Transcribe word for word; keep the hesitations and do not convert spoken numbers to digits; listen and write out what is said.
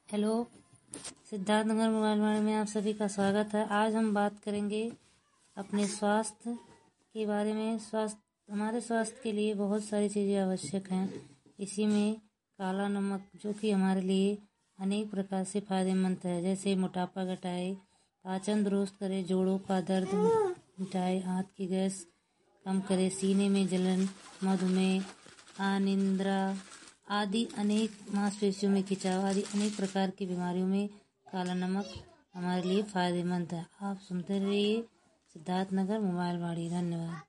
Hello, Siddharthnagar mobile वाणी में आप सभी का स्वागत है। आज हम बात करेंगे अपने स्वास्थ्य के बारे में। स्वास्थ्य हमारे स्वास्थ्य के लिए बहुत सारी चीज़ें आवश्यक हैं। इसी में काला नमक, जो कि हमारे लिए अनेक प्रकार से फायदेमंद है, जैसे मोटापा घटाए, पाचन दुरुस्त करे, जोड़ों का दर्द मिटाए, आंत की गैस कम करे, सीने में जलन, मधुमेह, अनिद्रा आदि अनेक मांसपेशियों में खिंचाव आदि अनेक प्रकार की बीमारियों में काला नमक हमारे लिए फायदेमंद है। आप सुनते रहिए सिद्धार्थनगर मोबाइल वाणी। धन्यवाद।